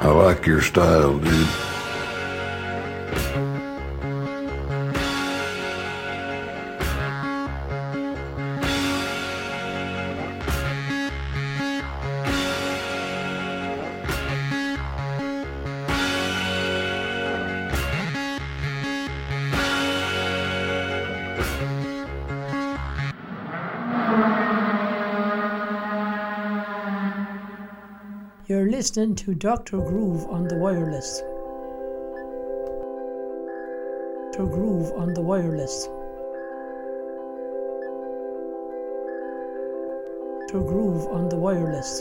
I like your style, dude. You're listening to Dr. Groove on the wireless. Dr. Groove on the wireless. Dr. Groove on the wireless.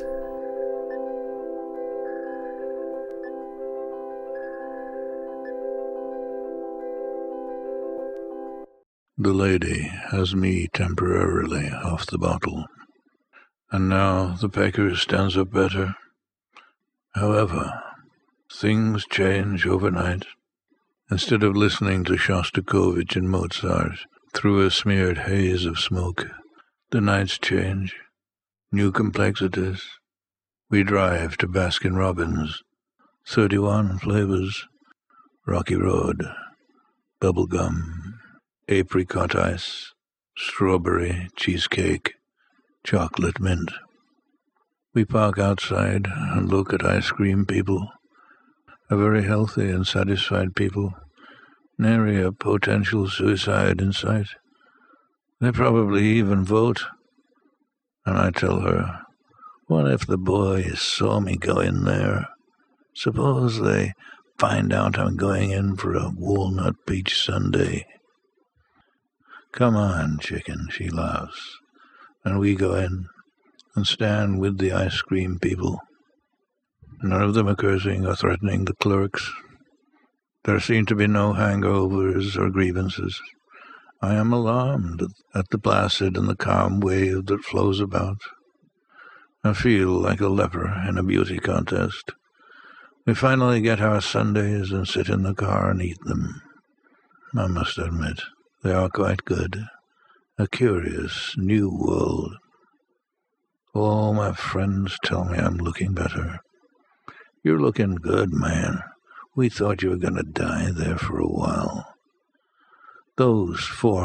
The lady has me temporarily off the bottle, and now the pecker stands up better. However, things change overnight. Instead of listening to Shostakovich and Mozart through a smeared haze of smoke, the nights change. New complexities. We drive to Baskin-Robbins. 31 flavors. Rocky Road. Bubblegum. Apricot ice. Strawberry cheesecake. Chocolate mint. We park outside and look at ice cream people. A very healthy and satisfied people. Nary a potential suicide in sight. They probably even vote. And I tell her, what if the boys saw me go in there? Suppose they find out I'm going in for a walnut peach sundae. Come on, chicken, she laughs. And we go in and stand with the ice cream people. None of them are cursing or threatening the clerks. There seem to be no hangovers or grievances. I am alarmed at the placid and the calm wave that flows about. I feel like a leper in a beauty contest. We finally get our sundaes and sit in the car and eat them. I must admit, they are quite good. A curious new world. All my friends tell me I'm looking better. You're looking good, man. We thought you were going to die there for a while. Those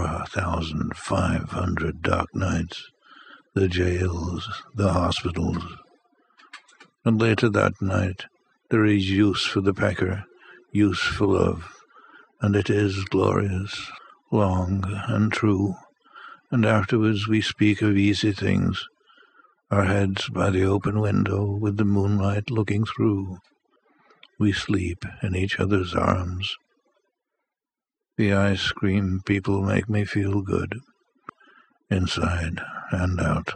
4,500 dark nights, the jails, the hospitals. And later that night, there is use for the pecker, use for love, and it is glorious, long and true. And afterwards we speak of easy things, our heads by the open window with the moonlight looking through. We sleep in each other's arms. The ice cream people make me feel good, inside and out.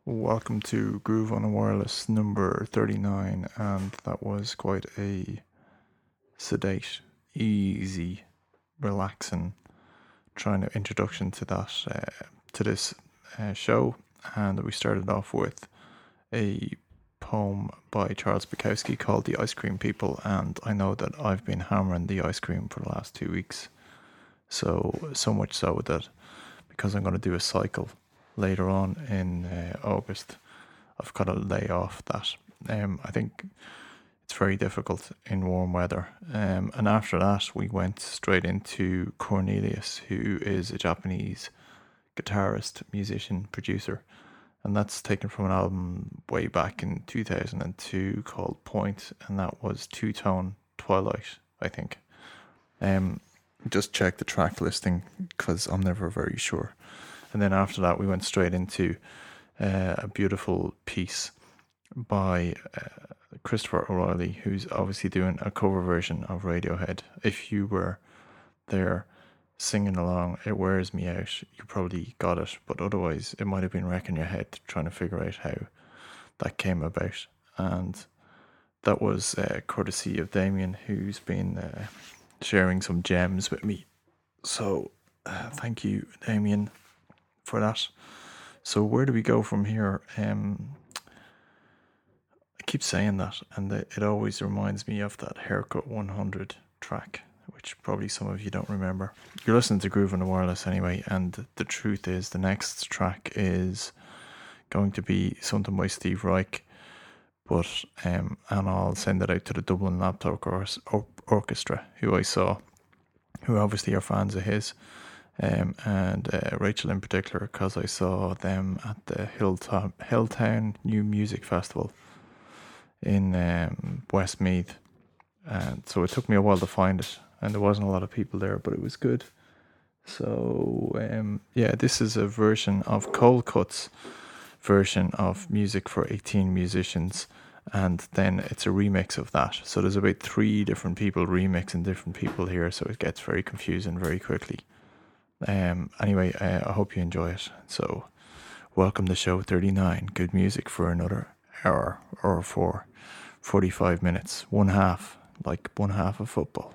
Welcome to Groove on the Wireless number 39, and that was quite a sedate, easy, relaxing trying to introduction to that to this show. And we started off with a poem by Charles Bukowski called The Ice Cream People, and I know that I've been hammering the ice cream for the last 2 weeks, so much so that because I'm going to do a cycle later on in August, I've got to lay off that. I think it's very difficult in warm weather. And after that, we went straight into Cornelius, who is a Japanese guitarist, musician, producer. And that's taken from an album way back in 2002 called Point, and that was Two Tone Twilight, I think. Just check the track listing because I'm never very sure. And then after that, we went straight into a beautiful piece by Christopher O'Reilly, who's obviously doing a cover version of Radiohead. If you were there singing along, It Wears Me Out, you probably got it, but otherwise it might have been wrecking your head trying to figure out how that came about. And that was courtesy of Damien, who's been sharing some gems with me. So thank you, Damien, for that. So where do we go from here? I keep saying that, and it always reminds me of that Haircut 100 track, which probably some of you don't remember. You're listening to Groove on the Wireless anyway, and the truth is the next track is going to be something by Steve Reich, but and I'll send it out to the Dublin Laptop Orchestra, who I saw, who obviously are fans of his. And Rachel in particular, because I saw them at the Hilltown New Music Festival in Westmeath, and so it took me a while to find it, and there wasn't a lot of people there, but it was good. So this is a version of Cold Cut's version of Music for 18 Musicians, and then it's a remix of that. So there's about 3 different people remixing different people here, so it gets very confusing very quickly. Anyway, I hope you enjoy it. So, welcome to show 39. Good music for another hour or for 45 minutes. One half of football.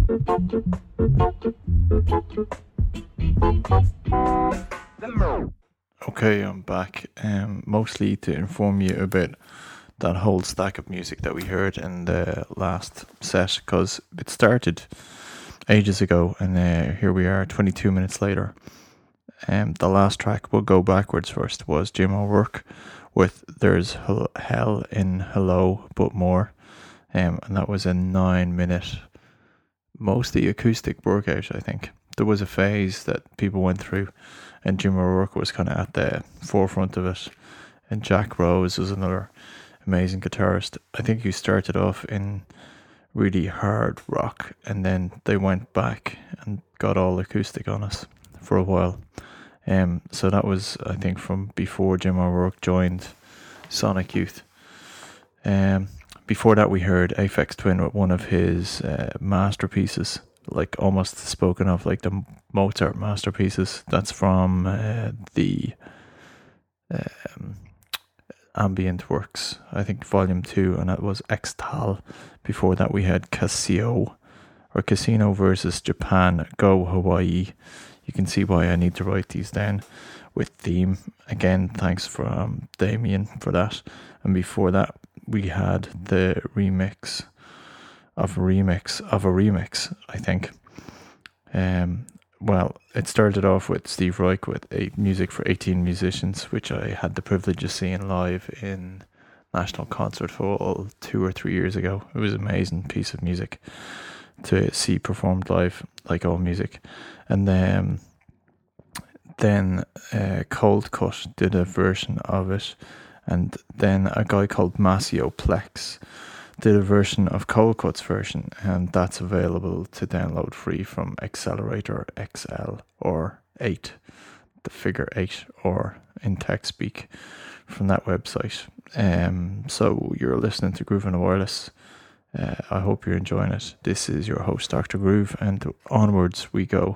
Okay, I'm back. Mostly to inform you about that whole stack of music that we heard in the last set, because it started ages ago, and here we are 22 minutes later. The last track, we'll go backwards first, was Jim O'Rourke with There's Hell in Hello But More, and that was a 9-minute, mostly acoustic workout, I think. There was a phase that people went through, and Jim O'Rourke was kind of at the forefront of it, and Jack Rose was another amazing guitarist. I think he started off in really hard rock, and then they went back and got all acoustic on us for a while. So that was, I think, from before Jim O'Rourke joined Sonic Youth. Before that, we heard Aphex Twin with one of his masterpieces, like almost spoken of like the Mozart masterpieces. That's from the Ambient Works, I think, Volume 2, and that was Extal. Before that, we had Casino versus Japan, Go Hawaii. You can see why I need to write these down with theme. Again, thanks from Damien for that. And before that, we had the remix of a remix, I think. Well, it started off with Steve Reich with music for 18 musicians, which I had the privilege of seeing live in National Concert Hall 2 or 3 years ago. It was an amazing piece of music to see performed live, like all music. And then Cold Cut did a version of it, and then a guy called Maceo Plex did a version of Cold Cut's version, and that's available to download free from Accelerator XL or 8, the figure 8, or in tech speak from that website. So you're listening to Groove on the Wireless. I hope you're enjoying it. This is your host, Dr. Groove, and onwards we go.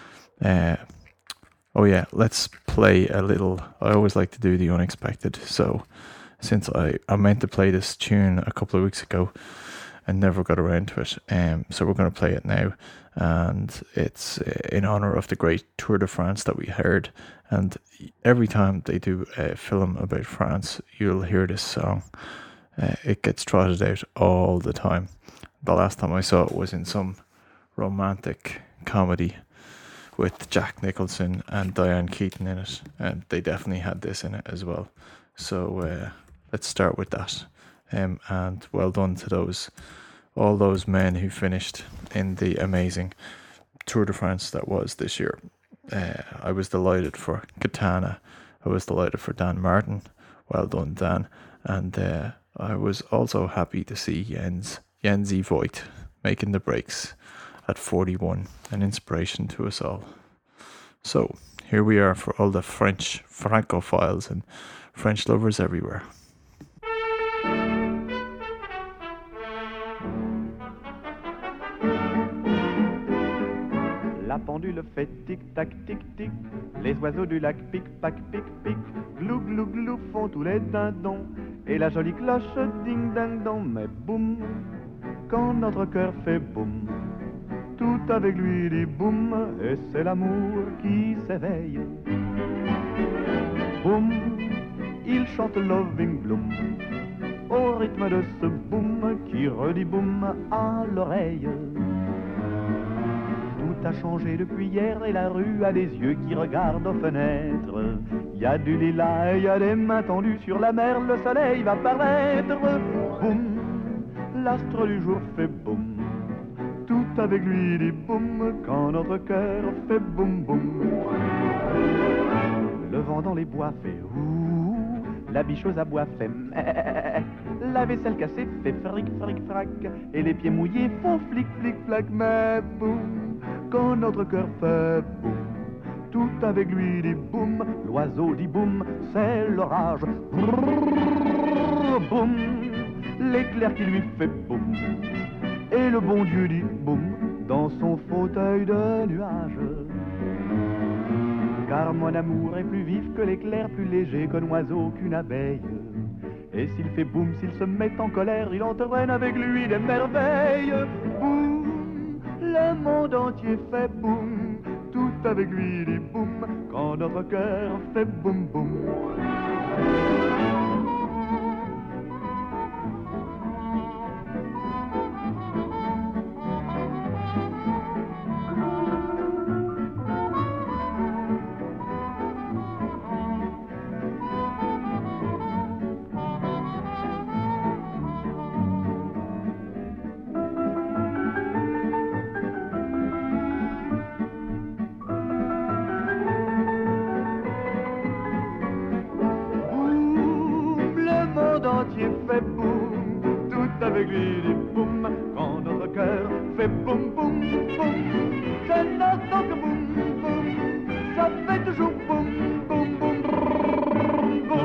Oh yeah, let's play a little. I always like to do the unexpected. So since I meant to play this tune a couple of weeks ago and never got around to it, so we're going to play it now, and it's in honor of the great Tour de France that we heard. And every time they do a film about France, you'll hear this song. It gets trotted out all the time. The last time I saw it was in some romantic comedy with Jack Nicholson and Diane Keaton in it, and they definitely had this in it as well. So let's start with that. And well done to all those men who finished in the amazing Tour de France that was this year. I was delighted for Katana. I was delighted for Dan Martin. Well done, Dan. And I was also happy to see Jensy Voigt making the breaks at 41, an inspiration to us all. So here we are for all the French Francophiles and French lovers everywhere. La pendule fait tic-tac, tic-tic. Les oiseaux du lac pic-pac, pic-pic. Glou, glou, glou font tous les dindons. Et la jolie cloche ding-ding-dong. Mais boum, quand notre cœur fait boum, tout avec lui dit boum. Et c'est l'amour qui s'éveille. Boum, il chante Loving Bloom au rythme de ce boum qui redit boum à l'oreille. Tout a changé depuis hier et la rue a des yeux qui regardent aux fenêtres. Y a du lilas et y a des mains tendues sur la mer, le soleil va paraître. Boum, l'astre du jour fait boum, tout avec lui dit boum quand notre cœur fait boum boum. Le vent dans les bois fait ouh, la biche aux abois fait meh, la vaisselle cassée fait fric fric frac, et les pieds mouillés font flic flic flac. Mais boum, quand notre cœur fait boum, tout avec lui dit boum, l'oiseau dit boum, c'est l'orage. Brrr, boum, l'éclair qui lui fait boum, et le bon Dieu dit boum dans son fauteuil de nuage. Car mon amour est plus vif que l'éclair, plus léger qu'un oiseau, qu'une abeille. Et s'il fait boum, s'il se met en colère, il entraîne avec lui des merveilles. Boum, le monde entier fait boum, tout avec lui dit boum, quand notre cœur fait boum boum. Fait boum, tout avec lui dit boum, quand notre cœur fait boum boum boum, ça n'entend que boum boum, ça fait toujours boum boum boum boum boum.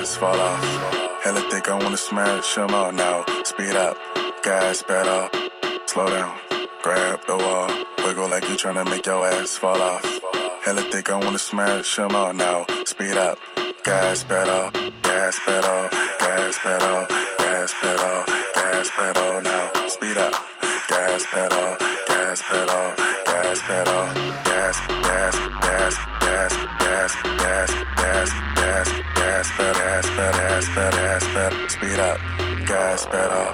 ass fall off. Hella think I wanna smash them all now. Speed up, gas pedal, slow down, grab the wall, wiggle like you tryna make your ass fall off. Hella think I wanna smash them all now. Speed up, gas pedal, gas pedal, gas pedal, gas pedal, gas pedal now. Speed up, gas pedal, gas pedal, gas pedal, gas, gas, gas, gas, gas, gas, gas, gas, gas, gas, gas, gas, gas, speed up, gas pedal.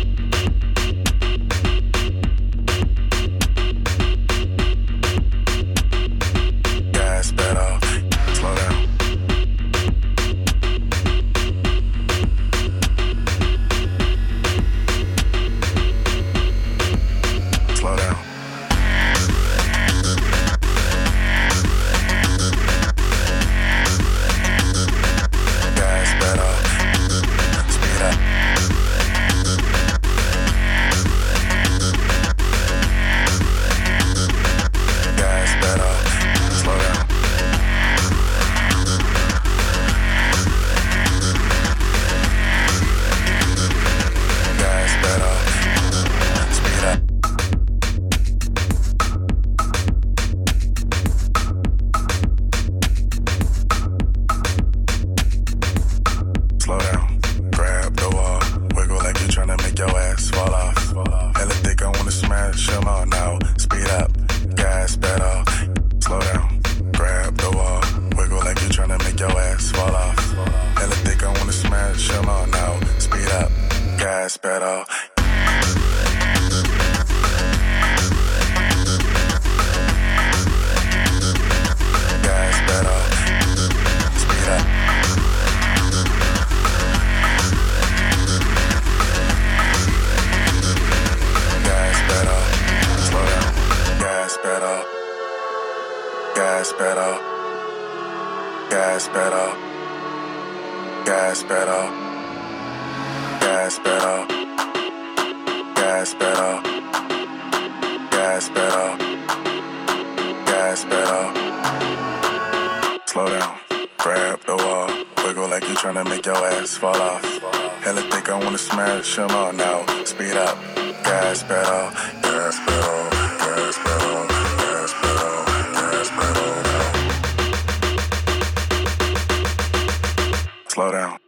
Gas pedal, slow down. Slow down. Gas pedal, speed up. Gas pedal, slow down. Gas pedal, speed up. Slow down, grab the wall, wiggle like you tryna make your ass fall off. Hella think I wanna smash them all now. Speed up, gas pedal, slow down, grab the wall, wiggle like you tryna make your ass fall off. Hella think I wanna smash them all now. Speed up, gas pedal. Gas pedal, speed up. Gas pedal, slow down. Gas pedal, gas pedal, gas pedal, gas pedal, gas pedal, gas pedal, gas pedal, gas pedal. Slow down, grab the wall, wiggle like you tryna make your ass fall off. Hella think I wanna smash them all now. Speed up, gas pedal, gas pedal, gas pedal, gas pedal, gas pedal now. Slow down.